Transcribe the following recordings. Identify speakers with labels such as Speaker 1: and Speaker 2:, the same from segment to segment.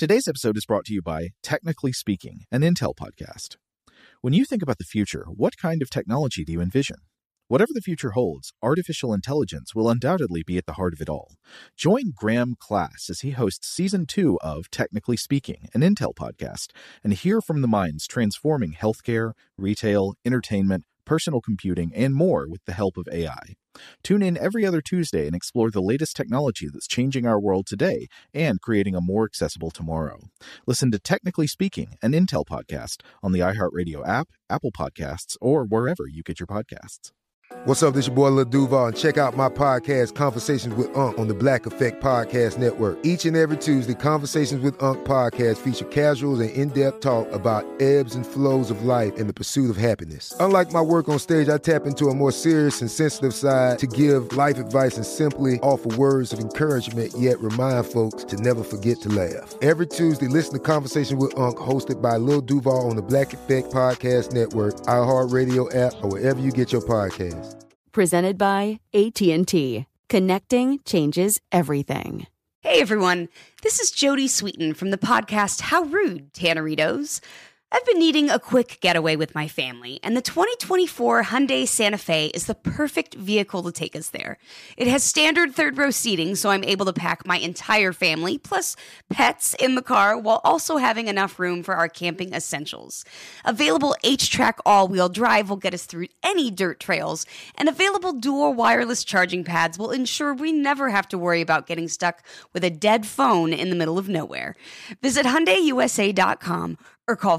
Speaker 1: Today's episode is brought to you by Technically Speaking, an Intel podcast. When you think about the future, what kind of technology do you envision? Whatever the future holds, artificial intelligence will undoubtedly be at the heart of it all. Join Graham Class as he hosts Season 2 of Technically Speaking, an Intel podcast, and hear from the minds transforming healthcare, retail, entertainment, personal computing, and more with the help of AI. Tune in every other Tuesday and explore the latest technology that's changing our world today and creating a more accessible tomorrow. Listen to Technically Speaking, an Intel podcast on the iHeartRadio app, Apple Podcasts, or wherever you get your podcasts.
Speaker 2: What's up, this your boy Lil Duval, and check out my podcast, Conversations with Unc, on the Black Effect Podcast Network. Each and every Tuesday, Conversations with Unc podcast feature casuals and in-depth talk about ebbs and flows of life and the pursuit of happiness. Unlike my work on stage, I tap into a more serious and sensitive side to give life advice and simply offer words of encouragement, yet remind folks to never forget to laugh. Every Tuesday, listen to Conversations with Unc, hosted by Lil Duval on the Black Effect Podcast Network, iHeartRadio app, or wherever you get your podcasts.
Speaker 3: Presented by AT&T. Connecting changes everything.
Speaker 4: Hey everyone, this is Jodie Sweetin from the podcast How Rude, Tanneritos. I've been needing a quick getaway with my family, and the 2024 Hyundai Santa Fe is the perfect vehicle to take us there. It has standard third-row seating, so I'm able to pack my entire family, plus pets, in the car, while also having enough room for our camping essentials. Available H-Track all-wheel drive will get us through any dirt trails, and available dual wireless charging pads will ensure we never have to worry about getting stuck with a dead phone in the middle of nowhere. Visit HyundaiUSA.com or call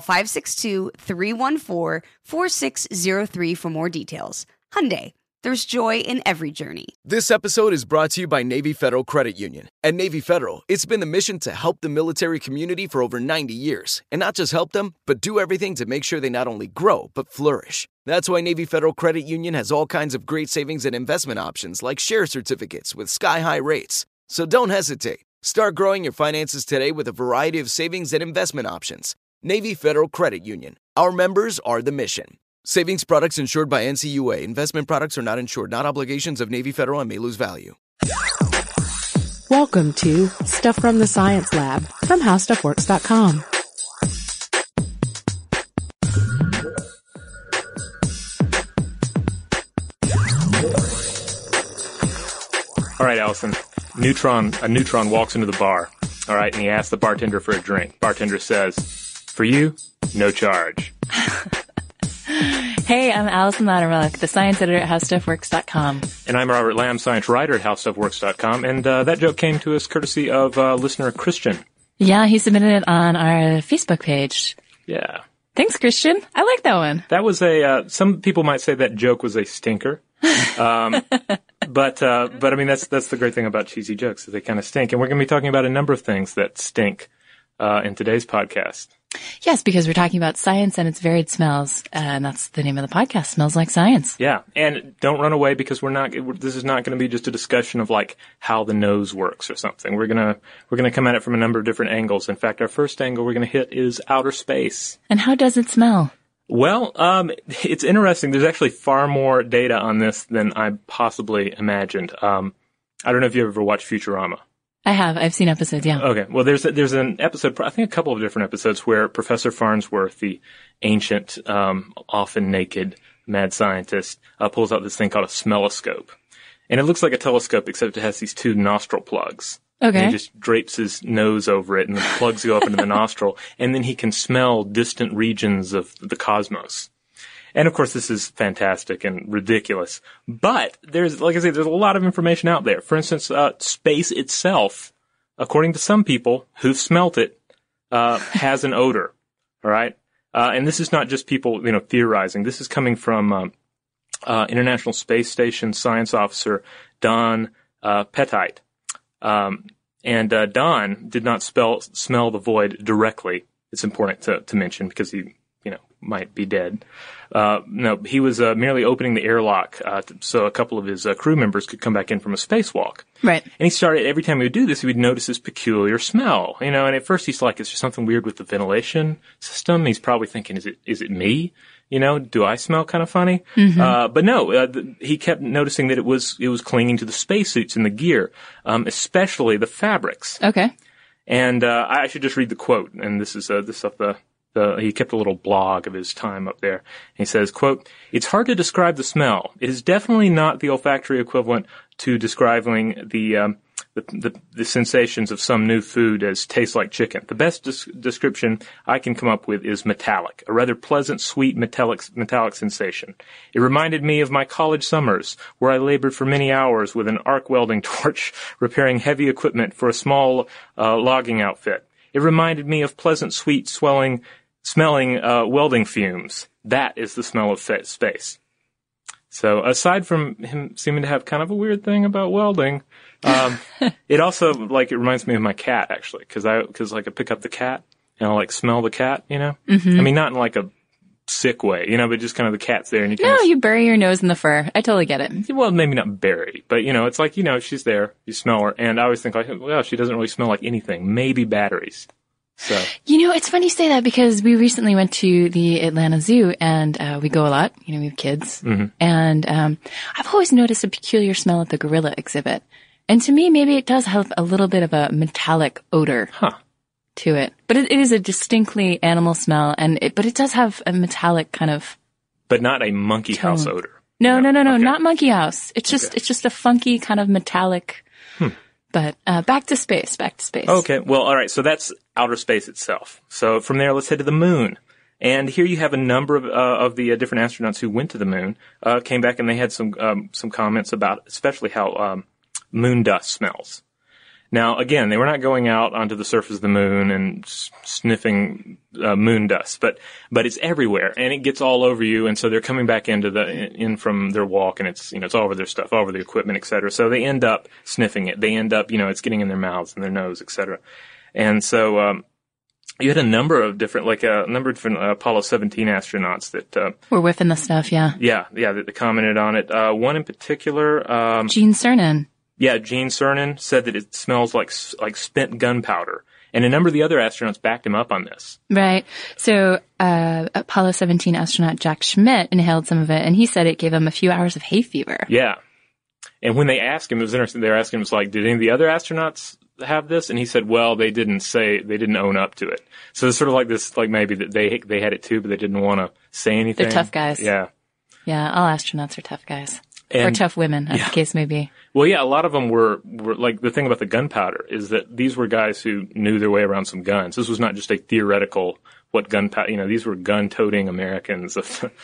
Speaker 4: 562-314-4603 for more details. Hyundai, there's joy in every journey.
Speaker 5: This episode is brought to you by Navy Federal Credit Union. At Navy Federal, it's been the mission to help the military community for over 90 years. And not just help them, but do everything to make sure they not only grow, but flourish. That's why Navy Federal Credit Union has all kinds of great savings and investment options like share certificates with sky-high rates. So don't hesitate. Start growing your finances today with a variety of savings and investment options. Navy Federal Credit Union. Our members are the mission. Savings products insured by NCUA. Investment products are not insured, not obligations of Navy Federal and may lose value.
Speaker 6: Welcome to Stuff from the Science Lab from HowStuffWorks.com.
Speaker 7: All right, Allison. A neutron walks into the bar, all right, and he asks the bartender for a drink. Bartender says, "For you, no charge."
Speaker 8: Hey, I'm Allison Loudermilk, the science editor at HowStuffWorks.com.
Speaker 7: And I'm Robert Lamb, science writer at HowStuffWorks.com. And that joke came to us courtesy of listener Christian.
Speaker 8: Yeah, he submitted it on our Facebook page.
Speaker 7: Yeah.
Speaker 8: Thanks, Christian. I like that one.
Speaker 7: That was some people might say that joke was a stinker. But I mean, that's the great thing about cheesy jokes, is they kind of stink. And we're going to be talking about a number of things that stink in today's podcast.
Speaker 8: Yes, because we're talking about science and its varied smells, and that's the name of the podcast, Smells Like Science.
Speaker 7: Yeah, and don't run away, because this is not going to be just a discussion of like how the nose works or something. We're going to come at it from a number of different angles. In fact, our first angle we're going to hit is outer space.
Speaker 8: And how does it smell?
Speaker 7: Well, it's interesting. There's actually far more data on this than I possibly imagined. I don't know if you ever watched Futurama.
Speaker 8: I have. I've seen episodes, yeah.
Speaker 7: Okay. Well, there's an episode, I think a couple of different episodes, where Professor Farnsworth, the ancient, often naked mad scientist, pulls out this thing called a smelloscope. And it looks like a telescope, except it has these two nostril plugs.
Speaker 8: Okay.
Speaker 7: And he just drapes his nose over it, and the plugs go up into the nostril, and then he can smell distant regions of the cosmos. And of course, this is fantastic and ridiculous. But there's a lot of information out there. For instance, space itself, according to some people who've smelt it, has an odor. All right. And this is not just people, theorizing. This is coming from, International Space Station science officer Don, Pettit. And Don did not smell the void directly. It's important to mention, because he, might be dead. No, he was merely opening the airlock so a couple of his crew members could come back in from a spacewalk.
Speaker 8: Right.
Speaker 7: And he started, every time he would do this, he would notice this peculiar smell. And at first he's like, is there something weird with the ventilation system? He's probably thinking, is it me? Do I smell kind of funny? Mm-hmm. But no, he kept noticing that it was clinging to the spacesuits and the gear, especially the fabrics.
Speaker 8: Okay.
Speaker 7: And I should just read the quote, and this is this off he kept a little blog of his time up there. He says, quote, "It's hard to describe the smell. It is definitely not the olfactory equivalent to describing the sensations of some new food as tastes like chicken. The best description I can come up with is metallic, a rather pleasant, sweet metallic sensation. It reminded me of my college summers, where I labored for many hours with an arc welding torch, repairing heavy equipment for a small logging outfit. It reminded me of pleasant, sweet, smelling welding fumes. That is the smell of space." So aside from him seeming to have kind of a weird thing about welding, it also, it reminds me of my cat, actually, because I pick up the cat and I'll, smell the cat, you know? Mm-hmm. I mean, not in, a sick way, you know, but just kind of the cat's there. And
Speaker 8: you bury your nose in the fur. I totally get it.
Speaker 7: Well, maybe not bury, but, it's she's there. You smell her. And I always think, well, she doesn't really smell like anything. Maybe batteries. So.
Speaker 8: It's funny you say that because we recently went to the Atlanta Zoo and we go a lot. We have kids. Mm-hmm. And I've always noticed a peculiar smell at the gorilla exhibit. And to me, maybe it does have a little bit of a metallic odor to it. But it is a distinctly animal smell, but it does have a metallic kind of
Speaker 7: But not a monkey
Speaker 8: tone.
Speaker 7: house odor.
Speaker 8: No,
Speaker 7: okay.
Speaker 8: Not monkey house. It's just a funky kind of metallic. But back to space.
Speaker 7: Okay, well, all right, so that's outer space itself. So from there, let's head to the moon. And here you have a number of the different astronauts who went to the moon, came back, and they had some comments about especially how moon dust smells. Now, again, they were not going out onto the surface of the moon and sniffing moon dust, but it's everywhere, and it gets all over you. And so they're coming back in from their walk, and it's all over their stuff, all over the equipment, et cetera. So they end up sniffing it. They end up, it's getting in their mouths and their nose, et cetera. And so you had a number of different Apollo 17 astronauts that
Speaker 8: were whiffing the stuff. Yeah,
Speaker 7: that commented on it. One in particular,
Speaker 8: Gene Cernan.
Speaker 7: Yeah, Gene Cernan said that it smells like spent gunpowder. And a number of the other astronauts backed him up on this.
Speaker 8: Right. So Apollo 17 astronaut Jack Schmitt inhaled some of it, and he said it gave him a few hours of hay fever.
Speaker 7: Yeah. And when they asked him, it was interesting, they were asking him, did any of the other astronauts have this? And he said, well, they didn't own up to it. So it's sort of like this, maybe that they had it too, but they didn't want to say anything.
Speaker 8: They're tough guys.
Speaker 7: Yeah.
Speaker 8: Yeah, all astronauts are tough guys. Or tough women, as the case may be.
Speaker 7: Well, yeah, a lot of them were the thing about the gunpowder is that these were guys who knew their way around some guns. This was not just a theoretical gunpowder, these were gun-toting Americans of the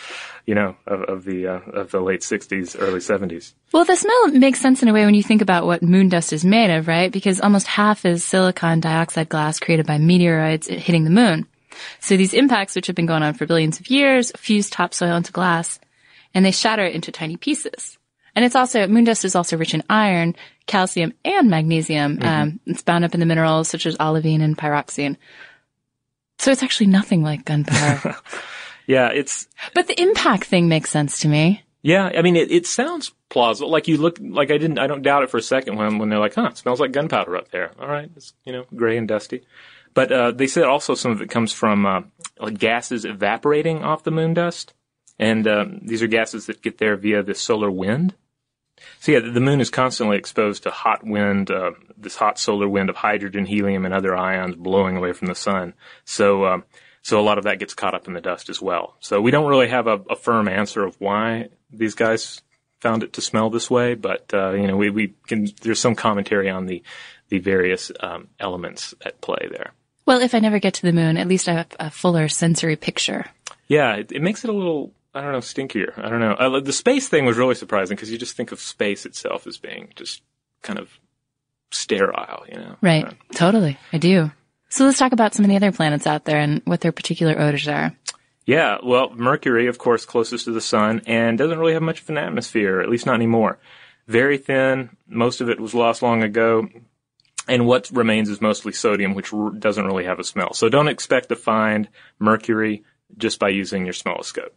Speaker 7: late 60s, early 70s.
Speaker 8: Well, the smell makes sense in a way when you think about what moon dust is made of, right? Because almost half is silicon dioxide glass created by meteorites hitting the moon. So these impacts, which have been going on for billions of years, fuse topsoil into glass, and they shatter it into tiny pieces. And moon dust is also rich in iron, calcium, and magnesium. Mm-hmm. It's bound up in the minerals such as olivine and pyroxene. So it's actually nothing like gunpowder.
Speaker 7: Yeah,
Speaker 8: But the impact thing makes sense to me.
Speaker 7: Yeah, I mean, it sounds plausible. I don't doubt it for a second when they're like, it smells like gunpowder up there. All right, it's, gray and dusty. But they said also some of it comes from gases evaporating off the moon dust. And these are gases that get there via the solar wind. So yeah, the moon is constantly exposed to hot wind, this hot solar wind of hydrogen, helium, and other ions blowing away from the sun. So a lot of that gets caught up in the dust as well. So we don't really have a firm answer of why these guys found it to smell this way, but there's some commentary on the various elements at play there.
Speaker 8: Well, if I never get to the moon, at least I have a fuller sensory picture.
Speaker 7: Yeah, it makes it a little, I don't know, stinkier. I don't know. The space thing was really surprising because you just think of space itself as being just kind of sterile,
Speaker 8: Right. Totally. I do. So let's talk about some of the other planets out there and what their particular odors are.
Speaker 7: Yeah. Well, Mercury, of course, closest to the sun and doesn't really have much of an atmosphere, at least not anymore. Very thin. Most of it was lost long ago. And what remains is mostly sodium, which doesn't really have a smell. So don't expect to find Mercury just by using your smelloscope.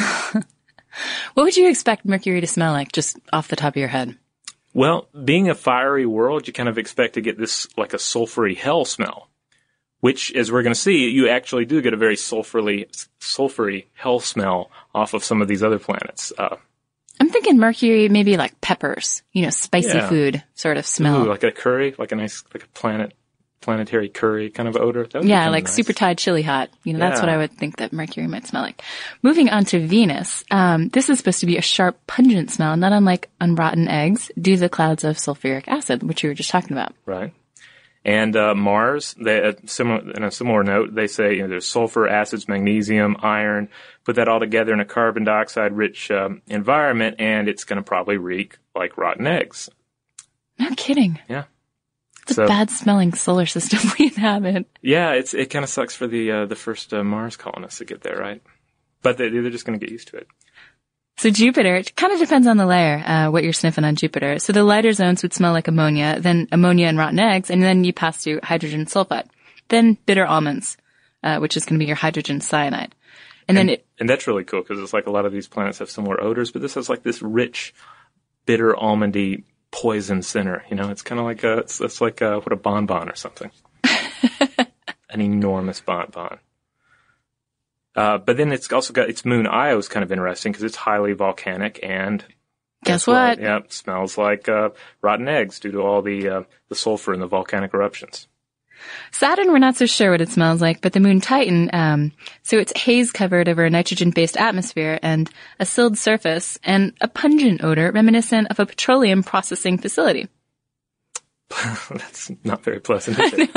Speaker 8: What would you expect Mercury to smell like, just off the top of your head?
Speaker 7: Well, being a fiery world, you kind of expect to get this like a sulfury hell smell, which, as we're going to see, you actually do get a very sulfury hell smell off of some of these other planets.
Speaker 8: I'm thinking Mercury, maybe like peppers, spicy food sort of smell.
Speaker 7: Ooh, like a curry, like a planet planetary curry kind of odor. That would be
Speaker 8: Yeah,
Speaker 7: kinda
Speaker 8: like
Speaker 7: nice.
Speaker 8: super Tide chili hot. That's
Speaker 7: Yeah.
Speaker 8: what I would think that Mercury might smell like. Moving on to Venus, this is supposed to be a sharp, pungent smell, not unlike unrotten eggs, due to the clouds of sulfuric acid, which we were just talking about.
Speaker 7: Right. And Mars, in a similar note, they say there's sulfur, acids, magnesium, iron. Put that all together in a carbon dioxide-rich environment, and it's going to probably reek like rotten eggs.
Speaker 8: No kidding.
Speaker 7: Yeah.
Speaker 8: It's a bad-smelling solar system we inhabit.
Speaker 7: Yeah, it kind of sucks for the first Mars colonists to get there, right? But they're just going to get used to it.
Speaker 8: So Jupiter, it kind of depends on the layer, what you're sniffing on Jupiter. So the lighter zones would smell like ammonia, then ammonia and rotten eggs, and then you pass through hydrogen sulfide. Then bitter almonds, which is going to be your hydrogen cyanide. And
Speaker 7: that's really cool because it's like a lot of these planets have similar odors, but this has like this rich, bitter almondy poison center. It's kind of like it's like what a bonbon or something. An enormous bonbon. But then it's also got its moon Io is kind of interesting because it's highly volcanic and
Speaker 8: guess what?
Speaker 7: Yeah, it smells like rotten eggs due to all the sulfur in the volcanic eruptions.
Speaker 8: Saturn, we're not so sure what it smells like, but the moon Titan, so it's haze covered over a nitrogen-based atmosphere and a sealed surface and a pungent odor reminiscent of a petroleum processing facility.
Speaker 7: That's not very pleasant, is it?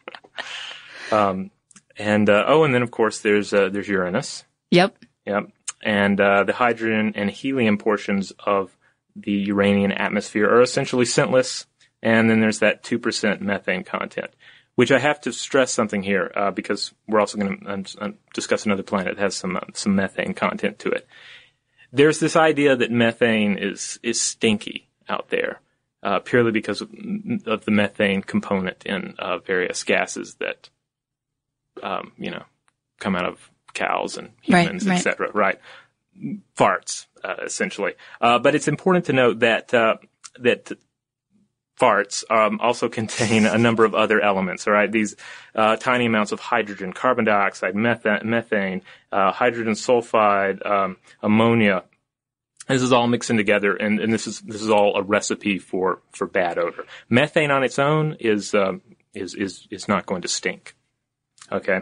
Speaker 7: And then of course there's Uranus.
Speaker 8: Yep.
Speaker 7: And the hydrogen and helium portions of the Uranian atmosphere are essentially scentless. And then there's that 2% methane content, which I have to stress something here, because we're also going to discuss another planet that has some methane content to it. There's this idea that methane is stinky out there, purely because of the methane component in various gases that come out of cows and humans, etc. Right. Farts, essentially. But it's important to note that farts also contain a number of other elements, all right? These tiny amounts of hydrogen, carbon dioxide, methane, hydrogen sulfide, ammonia. This is all mixing together, and this is all a recipe for bad odor. Methane on its own is not going to stink. Okay.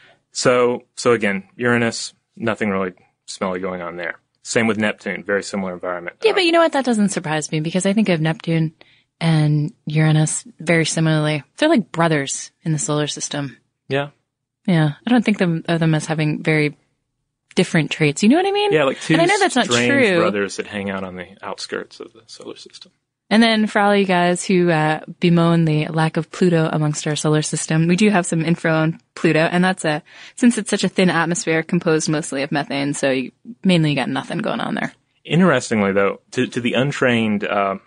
Speaker 7: So again, Uranus, nothing really smelly going on there. Same with Neptune, very similar environment.
Speaker 8: Yeah, but you know what? That doesn't surprise me because I think of Neptune and Uranus very similarly. They're like brothers in the solar system.
Speaker 7: Yeah.
Speaker 8: Yeah. I don't think of them as having very different traits. You know what I mean?
Speaker 7: Yeah, like two
Speaker 8: and I know that's not
Speaker 7: strange
Speaker 8: true.
Speaker 7: brothers that hang out on the outskirts of the solar system.
Speaker 8: And then for all you guys who bemoan the lack of Pluto amongst our solar system, we do have some info on Pluto, and that's since it's such a thin atmosphere composed mostly of methane, so mainly you got nothing going on there.
Speaker 7: Interestingly, though, to the untrained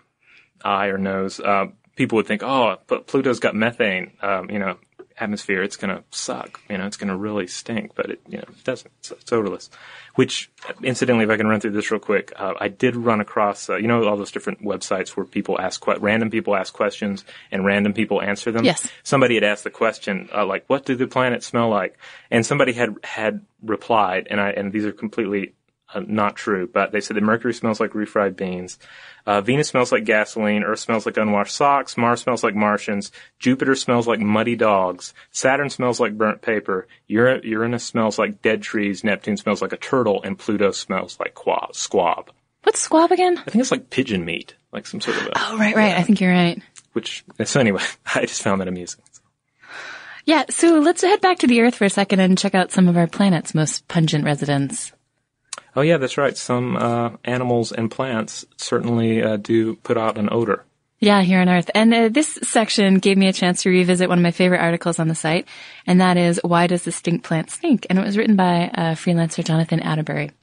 Speaker 7: eye or nose, people would think, but Pluto's got methane, atmosphere. It's going to suck. It's going to really stink, but it doesn't. It's odorless. Which, incidentally, if I can run through this real quick, I did run across, all those different websites where people random people ask questions and random people answer them.
Speaker 8: Yes.
Speaker 7: Somebody had asked the question, what do the planets smell like? And somebody had replied, and these are completely not true, but they said that Mercury smells like refried beans. Venus smells like gasoline. Earth smells like unwashed socks. Mars smells like Martians. Jupiter smells like muddy dogs. Saturn smells like burnt paper. Uranus smells like dead trees. Neptune smells like a turtle. And Pluto smells like squab.
Speaker 8: What's squab again?
Speaker 7: I think it's like pigeon meat, like some sort of
Speaker 8: Oh, right. I think you're right.
Speaker 7: So anyway, I just found that amusing.
Speaker 8: Yeah, so let's head back to the Earth for a second and check out some of our planet's most pungent residents.
Speaker 7: Oh, yeah, that's right. Some animals and plants certainly do put out an odor.
Speaker 8: Yeah, here on Earth. And this section gave me a chance to revisit one of my favorite articles on the site, and that is, Why Does the Stink Plant Stink? And it was written by freelancer Jonathan Atterbury.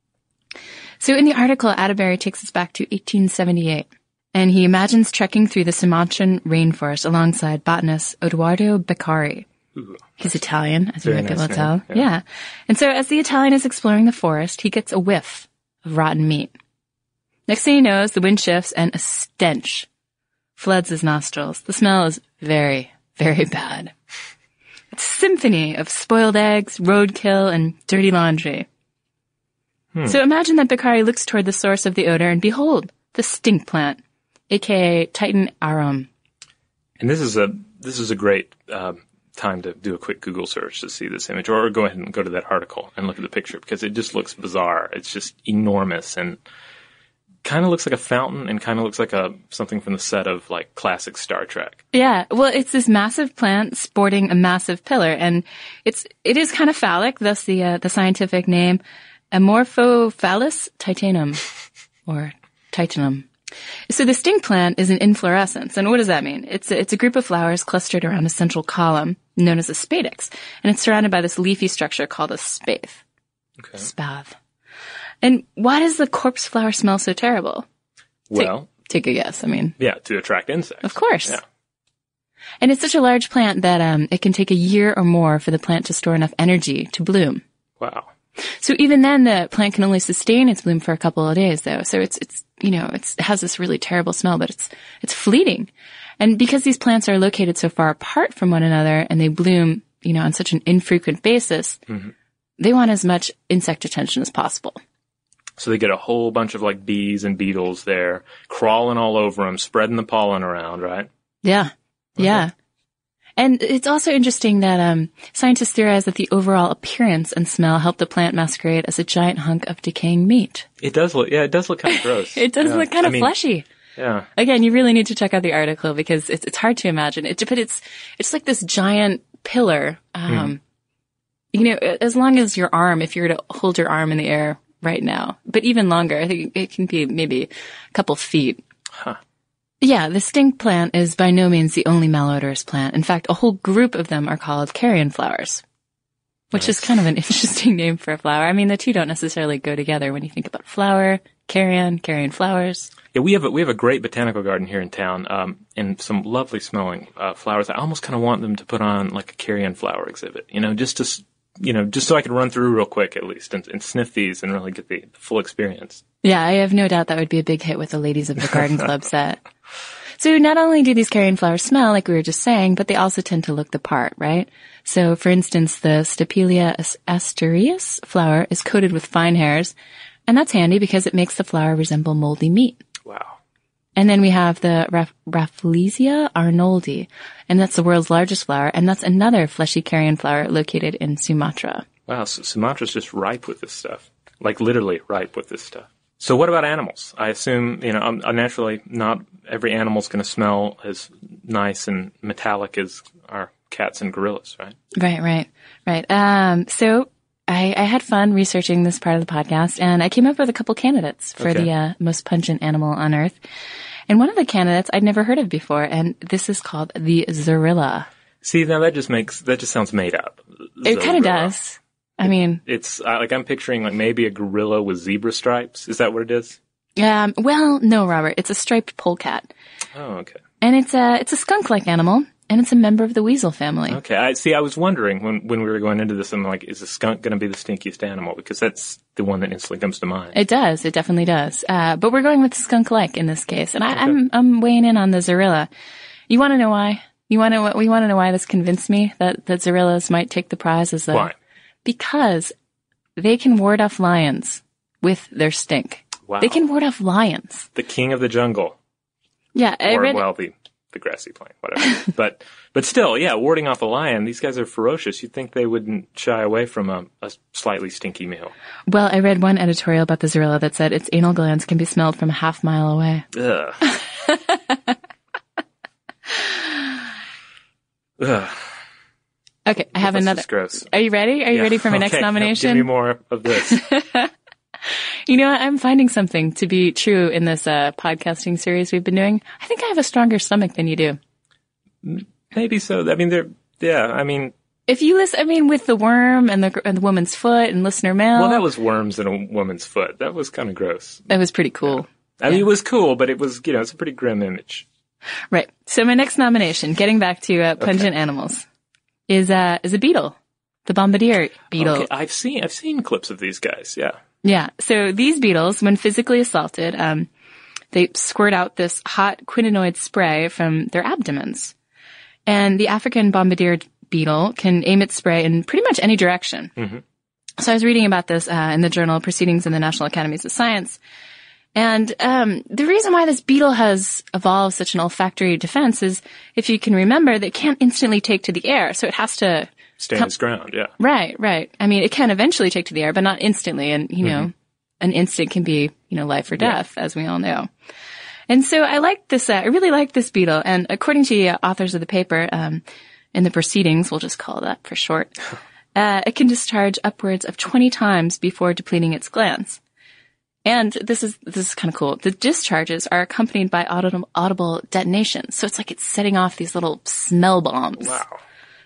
Speaker 8: So in the article, Atterbury takes us back to 1878, and he imagines trekking through the Sumatran rainforest alongside botanist Edoardo Beccari.
Speaker 7: Ooh.
Speaker 8: He's Italian, as you might be able to tell.
Speaker 7: Yeah.
Speaker 8: Yeah. And so as the Italian is exploring the forest, he gets a whiff of rotten meat. Next thing he knows, the wind shifts and a stench floods his nostrils. The smell is very, very bad. It's a symphony of spoiled eggs, roadkill, and dirty laundry. So imagine that Beccari looks toward the source of the odor, and behold, the stink plant, aka Titan arum.
Speaker 7: And this is this is a great time to do a quick Google search to see this image, or go ahead and go to that article and look at the picture, because it just looks bizarre. It's just enormous and kind of looks like a fountain, and kind of looks like something from the set of like classic Star Trek.
Speaker 8: Yeah, well, it's this massive plant sporting a massive pillar, and it is kind of phallic, thus the scientific name Amorphophallus titanum, or titanum. So the stink plant is an inflorescence, and what does that mean? It's a group of flowers clustered around a central column known as a spadix, and it's surrounded by this leafy structure called a spathe.
Speaker 7: Okay.
Speaker 8: Spathe. And why does the corpse flower smell so terrible?
Speaker 7: Well,
Speaker 8: take a guess. I mean,
Speaker 7: yeah, to attract insects.
Speaker 8: Of course.
Speaker 7: Yeah.
Speaker 8: And it's such a large plant that it can take a year or more for the plant to store enough energy to bloom.
Speaker 7: Wow.
Speaker 8: So even then, the plant can only sustain its bloom for a couple of days, though. So it has this really terrible smell, but it's fleeting. And because these plants are located so far apart from one another, and they bloom, on such an infrequent basis, they want as much insect attention as possible.
Speaker 7: So they get a whole bunch of like bees and beetles there, crawling all over them, spreading the pollen around, right?
Speaker 8: Yeah. Okay. Yeah. And it's also interesting that scientists theorize that the overall appearance and smell help the plant masquerade as a giant hunk of decaying meat.
Speaker 7: It does look kind of gross.
Speaker 8: It does look kind of fleshy.
Speaker 7: Yeah.
Speaker 8: Again, you really need to check out the article, because it's hard to imagine. But it's like this giant pillar. As long as your arm, if you were to hold your arm in the air right now, but even longer, I think it can be maybe a couple feet.
Speaker 7: Huh.
Speaker 8: Yeah, the stink plant is by no means the only malodorous plant. In fact, a whole group of them are called carrion flowers, which is kind of an interesting name for a flower. I mean, the two don't necessarily go together when you think about flower, carrion flowers.
Speaker 7: Yeah, we have a great botanical garden here in town, and some lovely smelling flowers. I almost kind of want them to put on like a carrion flower exhibit, just so I could run through real quick at least and sniff these and really get the full experience.
Speaker 8: Yeah, I have no doubt that would be a big hit with the ladies of the garden club set. So not only do these carrion flowers smell, like we were just saying, but they also tend to look the part, right? So, for instance, the Stapelia astereus flower is coated with fine hairs, and that's handy because it makes the flower resemble moldy meat.
Speaker 7: Wow.
Speaker 8: And then we have the Rafflesia arnoldi, and that's the world's largest flower, and that's another fleshy carrion flower located in Sumatra.
Speaker 7: Wow, so Sumatra's just ripe with this stuff. Like literally ripe with this stuff. So what about animals? I assume, naturally not every animal's going to smell as nice and metallic as our cats and gorillas, right? Right.
Speaker 8: So I had fun researching this part of the podcast, and I came up with a couple candidates for the most pungent animal on Earth. And one of the candidates I'd never heard of before, and this is called the Zorilla.
Speaker 7: See, now that just sounds made up.
Speaker 8: It kind of does. I mean,
Speaker 7: it's I'm picturing like maybe a gorilla with zebra stripes. Is that what it is?
Speaker 8: Well, no, Robert. It's a striped polecat.
Speaker 7: Oh, okay.
Speaker 8: And it's a skunk-like animal, and it's a member of the weasel family.
Speaker 7: Okay. I was wondering when we were going into this, I'm like, is a skunk going to be the stinkiest animal? Because that's the one that instantly comes to mind.
Speaker 8: It does. It definitely does. But we're going with skunk-like in this case, and I'm weighing in on the Zorilla. You want to know why? We want to know why this convinced me that Zorillas might take the prize as
Speaker 7: Why?
Speaker 8: Because they can ward off lions with their stink.
Speaker 7: Wow.
Speaker 8: They can ward off lions.
Speaker 7: The king of the jungle.
Speaker 8: Yeah,
Speaker 7: the grassy plain, whatever. but still, yeah, warding off a lion, these guys are ferocious. You'd think they wouldn't shy away from a slightly stinky meal.
Speaker 8: Well, I read one editorial about the Zorilla that said its anal glands can be smelled from a half mile away.
Speaker 7: Ugh. Ugh.
Speaker 8: Okay, I have another.
Speaker 7: Gross.
Speaker 8: Are you ready? Are you ready for my next nomination?
Speaker 7: Give me more of this.
Speaker 8: You know what? I'm finding something to be true in this podcasting series we've been doing. I think I have a stronger stomach than you do.
Speaker 7: Maybe so. I mean,
Speaker 8: if you listen, with the worm and the woman's foot and listener mail.
Speaker 7: Well, that was worms in a woman's foot. That was kind of gross.
Speaker 8: That was pretty cool.
Speaker 7: Yeah. I mean, it was cool, but it was, it's a pretty grim image.
Speaker 8: Right. So my next nomination, getting back to pungent animals, is a beetle, the bombardier beetle.
Speaker 7: Okay, I've seen clips of these guys. Yeah.
Speaker 8: Yeah. So these beetles, when physically assaulted, they squirt out this hot quininoid spray from their abdomens. And the African bombardier beetle can aim its spray in pretty much any direction. Mm-hmm. So I was reading about this in the journal Proceedings in the National Academies of Science. And the reason why this beetle has evolved such an olfactory defense is, if you can remember, that it can't instantly take to the air, so it has to
Speaker 7: stand its ground. Yeah.
Speaker 8: Right. I mean, it can eventually take to the air, but not instantly. And you know, an instant can be, you know, life or death, as we all know. And so I like this. I really like this beetle. And according to the authors of the paper, in the proceedings, we'll just call that for short, it can discharge upwards of 20 times before depleting its glands. And this is kind of cool. The discharges are accompanied by audible detonations. So it's like it's setting off these little smell bombs.
Speaker 7: Wow.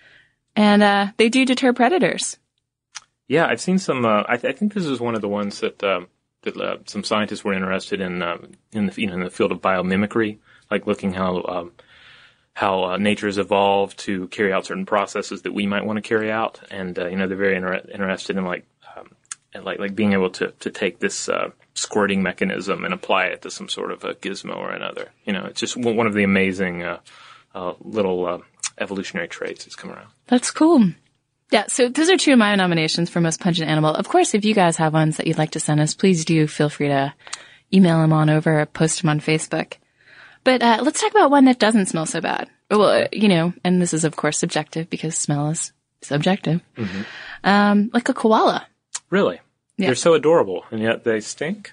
Speaker 8: And they do deter predators.
Speaker 7: Yeah, I've seen some. I think this is one of the ones that some scientists were interested in the field of biomimicry, like looking how nature has evolved to carry out certain processes that we might want to carry out, and they're very interested in like being able to take this squirting mechanism and apply it to some sort of a gizmo or another. You know, it's just one of the amazing little evolutionary traits that's come around.
Speaker 8: That's cool. Yeah, so those are two of my nominations for most pungent animal. Of course, if you guys have ones that you'd like to send us, please do feel free to email them on over or post them on Facebook. But let's talk about one that doesn't smell so bad. Well, and this is, of course, subjective because smell is subjective. Mm-hmm. Like a koala.
Speaker 7: Really? Yeah. They're so adorable, and yet they stink?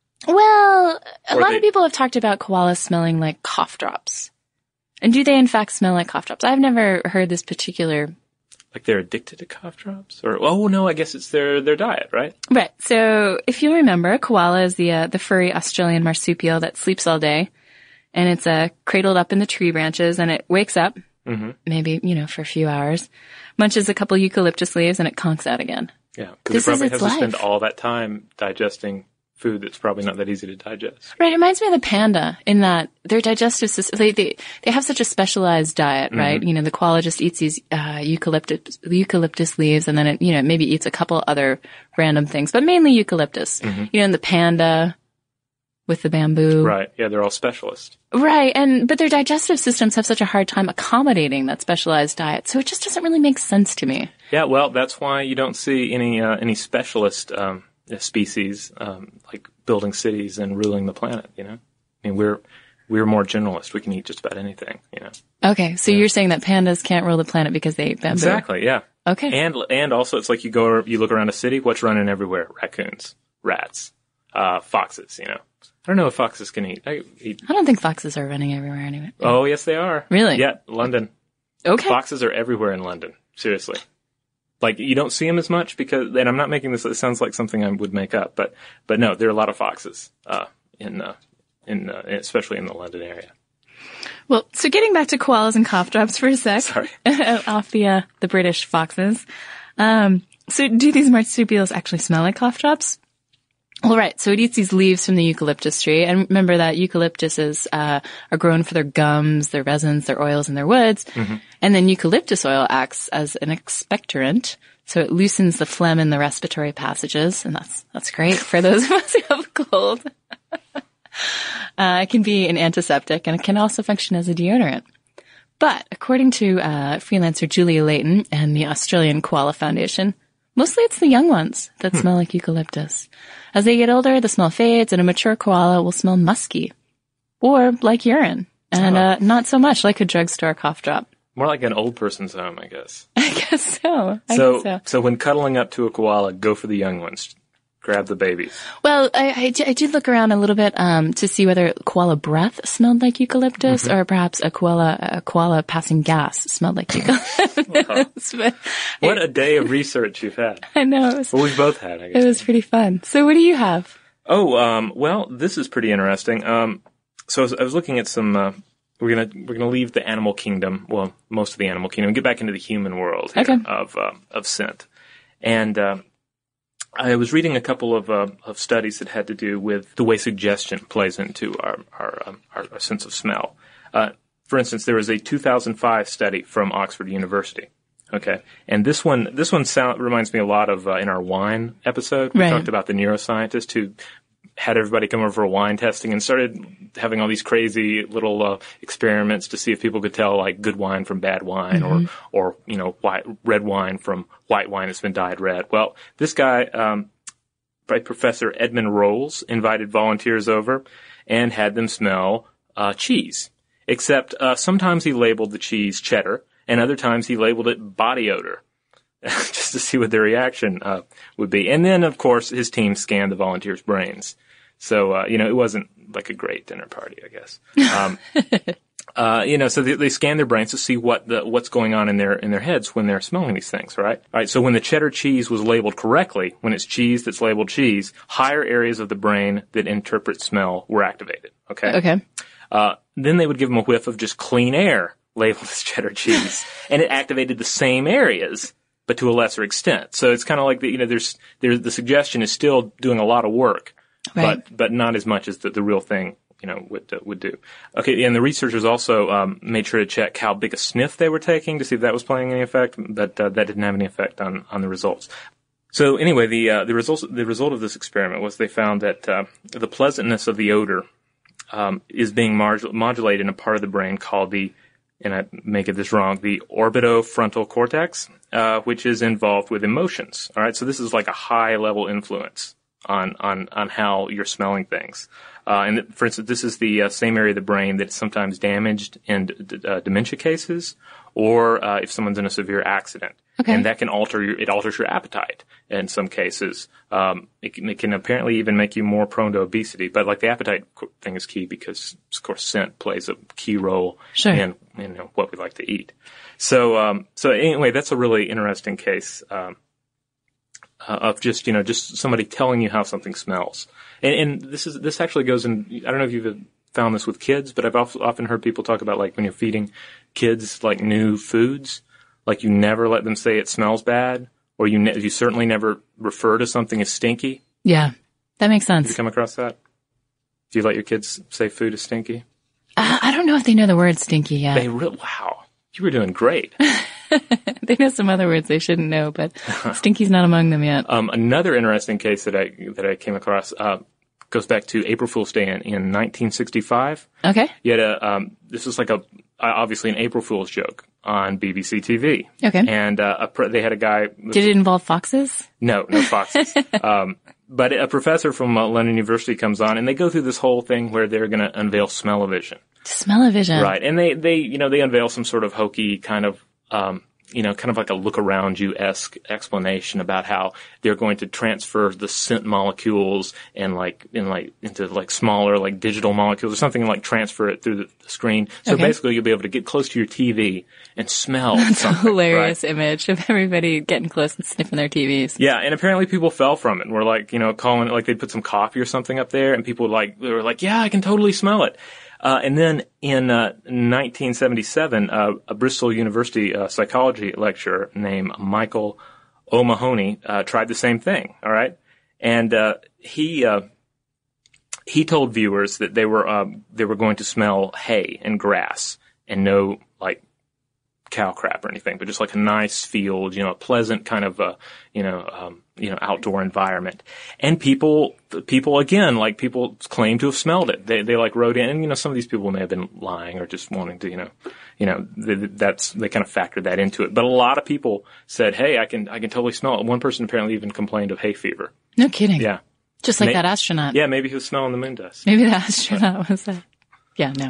Speaker 8: Well, a lot of people have talked about koalas smelling like cough drops. And do they, in fact, smell like cough drops? I've never heard this particular...
Speaker 7: Like they're addicted to cough drops? Or, oh, no, I guess it's their diet, right?
Speaker 8: Right. So if you remember, a koala is the furry Australian marsupial that sleeps all day. And it's cradled up in the tree branches, and it wakes up, maybe, for a few hours, munches a couple eucalyptus leaves, and it conks out again.
Speaker 7: Yeah, because it probably has to spend all that time digesting food that's probably not that easy to digest.
Speaker 8: Right. It reminds me of the panda in that their digestive system, they have such a specialized diet, right? The koala just eats these eucalyptus leaves, and then it, maybe eats a couple other random things, but mainly eucalyptus. And the panda with the bamboo.
Speaker 7: Right. Yeah, they're all specialists.
Speaker 8: Right. But their digestive systems have such a hard time accommodating that specialized diet. So it just doesn't really make sense to me.
Speaker 7: Yeah, well, that's why you don't see any specialist species like building cities and ruling the planet, I mean, we're more generalist. We can eat just about anything,
Speaker 8: Okay, so you're saying that pandas can't rule the planet because they eat bamboo?
Speaker 7: Exactly, yeah.
Speaker 8: Okay.
Speaker 7: And also it's like you look around a city, what's running everywhere? Raccoons, rats, foxes, I don't know if foxes can eat. I
Speaker 8: don't think foxes are running everywhere anyway.
Speaker 7: Oh, yes, they are.
Speaker 8: Really?
Speaker 7: Yeah, London.
Speaker 8: Okay.
Speaker 7: Foxes are everywhere in London. Seriously. Like, you don't see them as much because, and I'm not making this, it sounds like something I would make up, but no, there are a lot of foxes, especially in the London area.
Speaker 8: Well, so getting back to koalas and cough drops for a sec.
Speaker 7: Sorry.
Speaker 8: Off the British foxes. So do these marsupials actually smell like cough drops? Well, right. So it eats these leaves from the eucalyptus tree. And remember that eucalyptuses are grown for their gums, their resins, their oils, and their woods. And then eucalyptus oil acts as an expectorant. So it loosens the phlegm in the respiratory passages. And that's great for those of us who have a cold. It can be an antiseptic, and it can also function as a deodorant. But according to freelancer Julia Layton and the Australian Koala Foundation, mostly it's the young ones that smell like eucalyptus. As they get older, the smell fades, and a mature koala will smell musky. Or like urine. And not so much like a drugstore cough drop.
Speaker 7: More like an old person's home, I guess.
Speaker 8: I guess so.
Speaker 7: So when cuddling up to a koala, go for the young ones. Grab the babies.
Speaker 8: Well, I did look around a little bit to see whether koala breath smelled like eucalyptus or perhaps a koala passing gas smelled like eucalyptus.
Speaker 7: What a day of research you've had.
Speaker 8: I know.
Speaker 7: Well, we've both had, I guess.
Speaker 8: It was pretty fun. So what do you have?
Speaker 7: Oh, well, this is pretty interesting. So I was looking at some, we're gonna leave the animal kingdom, well, most of the animal kingdom, and get back into the human world here of scent. And, I was reading a couple of studies that had to do with the way suggestion plays into our sense of smell. For instance, there was a 2005 study from Oxford University. Okay, and this one reminds me a lot of in our wine episode. We talked about the neuroscientist who had everybody come over for wine testing and started having all these crazy little experiments to see if people could tell like good wine from bad wine or red wine from white wine that's been dyed red. Well, this guy by Professor Edmund Rolls invited volunteers over and had them smell cheese. Except sometimes he labeled the cheese cheddar, and other times he labeled it body odor, just to see what their reaction would be. And then, of course, his team scanned the volunteers' brains. So, it wasn't like a great dinner party, I guess. So they scan their brains to see what's going on in their heads when they're smelling these things, right? All right. So when the cheddar cheese was labeled correctly, when it's cheese that's labeled cheese, higher areas of the brain that interpret smell were activated. Okay.
Speaker 8: Okay.
Speaker 7: Then they would give them a whiff of just clean air labeled as cheddar cheese, and it activated the same areas, but to a lesser extent. So it's kind of like the suggestion is still doing a lot of work,
Speaker 8: right,
Speaker 7: but not as much as the real thing would do. Okay, and the researchers also made sure to check how big a sniff they were taking to see if that was playing any effect, but that didn't have any effect on the results. So anyway, the result of this experiment was they found that the pleasantness of the odor is being modulated in a part of the brain called and I may get this wrong, the orbitofrontal cortex, which is involved with emotions. All right, so this is like a high level influence on how you're smelling things. And for instance, this is the same area of the brain that's sometimes damaged in dementia cases, or if someone's in a severe accident.
Speaker 8: Okay.
Speaker 7: And that can alters your appetite in some cases. It can apparently even make you more prone to obesity. But like the appetite thing is key because, of course, scent plays a key role in what we like to eat. So anyway, that's a really interesting case of just somebody telling you how something smells. And this actually goes in. I don't know if you've found this with kids, but I've often heard people talk about like when you're feeding kids like new foods. Like you never let them say it smells bad, or you certainly never refer to something as stinky.
Speaker 8: Yeah, that makes sense.
Speaker 7: Have you come across that? Do you let your kids say food is stinky?
Speaker 8: I don't know if they know the word stinky yet.
Speaker 7: Wow, you were doing great.
Speaker 8: They know some other words they shouldn't know, but stinky's not among them yet.
Speaker 7: Another interesting case that I came across goes back to April Fool's Day in 1965.
Speaker 8: Okay.
Speaker 7: You had this was like obviously an April Fool's joke on BBC TV.
Speaker 8: Okay.
Speaker 7: And they had a guy.
Speaker 8: Did it involve foxes?
Speaker 7: No foxes. But a professor from London University comes on, and they go through this whole thing where they're going to unveil smell-o-vision.
Speaker 8: Smell-o-vision.
Speaker 7: Right. And they unveil some sort of hokey kind of kind of like a look around you-esque explanation about how they're going to transfer the scent molecules into like smaller like digital molecules or something, and like transfer it through the screen. So basically you'll be able to get close to your TV and smell
Speaker 8: That's
Speaker 7: something.
Speaker 8: a hilarious
Speaker 7: right?
Speaker 8: image of everybody getting close and sniffing their TVs.
Speaker 7: Yeah, and apparently people fell from it and were like, calling it like they'd put some coffee or something up there, and people they were like, yeah, I can totally smell it. And then in 1977, a Bristol University psychology lecturer named Michael O'Mahony tried the same thing. All right, and he told viewers that they were going to smell hay and grass and no like cow crap or anything, but just like a nice field, a pleasant kind of outdoor environment. And people again, like people claim to have smelled it. They like wrote in, and some of these people may have been lying or just wanting to, they kind of factored that into it. But a lot of people said, hey, I can totally smell it. One person apparently even complained of hay fever.
Speaker 8: No kidding.
Speaker 7: Yeah.
Speaker 8: Just like that astronaut.
Speaker 7: Yeah, maybe he was smelling the moon dust.
Speaker 8: Maybe the astronaut was that. Yeah, no.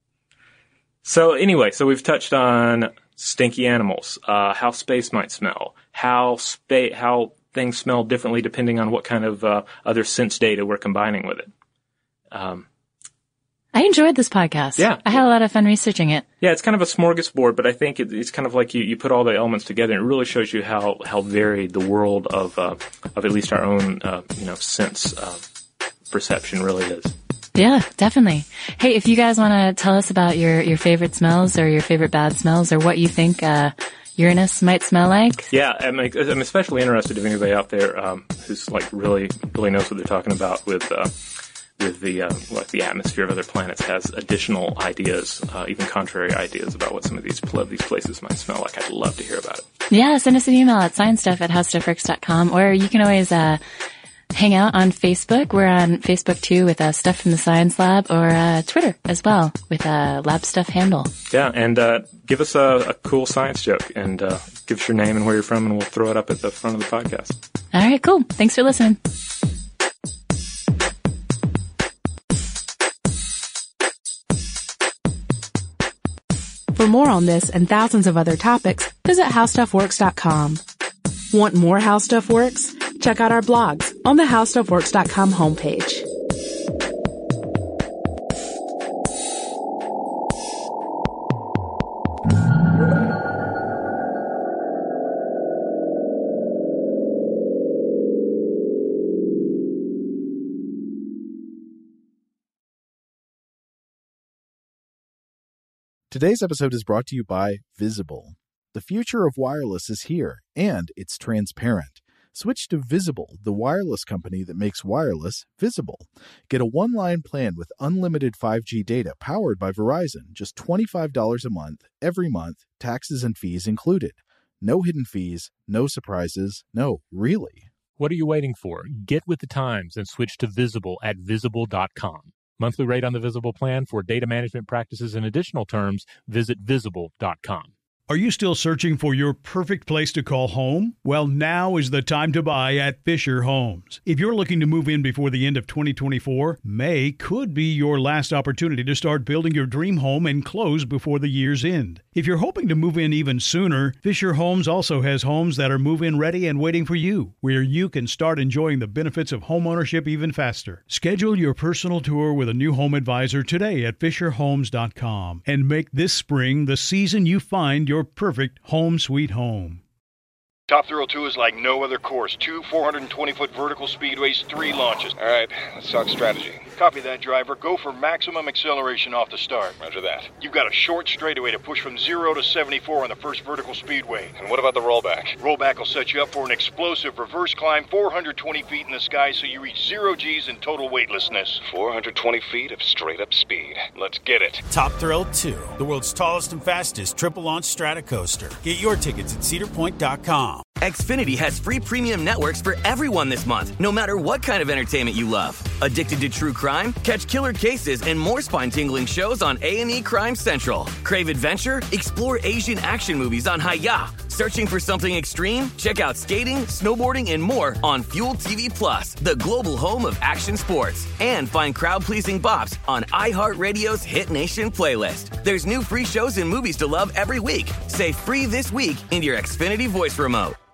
Speaker 7: So anyway, we've touched on stinky animals, how space might smell, how things smell differently depending on what kind of other sense data we're combining with it.
Speaker 8: I enjoyed this podcast.
Speaker 7: Yeah.
Speaker 8: I had a lot of fun researching it.
Speaker 7: Yeah, it's kind of a smorgasbord, but I think it's kind of like you put all the elements together, and it really shows you how varied the world of at least our own sense perception really is.
Speaker 8: Yeah, definitely. Hey, if you guys want to tell us about your favorite smells or your favorite bad smells or what you think Uranus might smell like.
Speaker 7: Yeah, I'm especially interested if anybody out there who's like really knows what they're talking about with the atmosphere of other planets has additional ideas, even contrary ideas about what some of these places might smell like. I'd love to hear about it.
Speaker 8: Yeah, send us an email at sciencestuff@howstuffworks.com, or you can always hang out on Facebook. We're on Facebook too with Stuff from the Science Lab, or Twitter as well with Lab Stuff handle.
Speaker 7: Yeah, and give us a cool science joke, and give us your name and where you're from, and we'll throw it up at the front of the podcast.
Speaker 8: All right, cool. Thanks for listening.
Speaker 6: For more on this and thousands of other topics, visit HowStuffWorks.com. Want more How Stuff Works? Check out our blogs on the HowStuffWorks.com homepage.
Speaker 1: Today's episode is brought to you by Visible. The future of wireless is here, and it's transparent. Switch to Visible, the wireless company that makes wireless visible. Get a one-line plan with unlimited 5G data powered by Verizon, just $25 a month, every month, taxes and fees included. No hidden fees, no surprises, no, really.
Speaker 9: What are you waiting for? Get with the times and switch to Visible at Visible.com. Monthly rate on the Visible plan for data management practices and additional terms, visit Visible.com.
Speaker 10: Are you still searching for your perfect place to call home? Well, now is the time to buy at Fisher Homes. If you're looking to move in before the end of 2024, May could be your last opportunity to start building your dream home and close before the year's end. If you're hoping to move in even sooner, Fisher Homes also has homes that are move-in ready and waiting for you, where you can start enjoying the benefits of homeownership even faster. Schedule your personal tour with a new home advisor today at FisherHomes.com and make this spring the season you find your perfect home sweet home.
Speaker 11: Top Thrill 2 is like no other course. 2 420-foot vertical speedways, 3 launches.
Speaker 12: All right, let's talk strategy.
Speaker 11: Copy that, driver. Go for maximum acceleration off the start.
Speaker 12: Roger that.
Speaker 11: You've got a short straightaway to push from 0 to 74 on the first vertical speedway.
Speaker 12: And what about the rollback?
Speaker 11: Rollback will set you up for an explosive reverse climb 420 feet in the sky so you reach 0 G's in total weightlessness.
Speaker 12: 420 feet of straight-up speed. Let's get it.
Speaker 13: Top Thrill 2, the world's tallest and fastest triple-launch Stratocoaster. Get your tickets at cedarpoint.com.
Speaker 14: Xfinity has free premium networks for everyone this month, no matter what kind of entertainment you love. Addicted to true crime? Catch killer cases and more spine-tingling shows on A&E Crime Central. Crave adventure? Explore Asian action movies on Hi-Ya. Searching for something extreme? Check out skating, snowboarding, and more on Fuel TV Plus, the global home of action sports. And find crowd-pleasing bops on iHeartRadio's Hit Nation playlist. There's new free shows and movies to love every week. Say free this week in your Xfinity voice remote.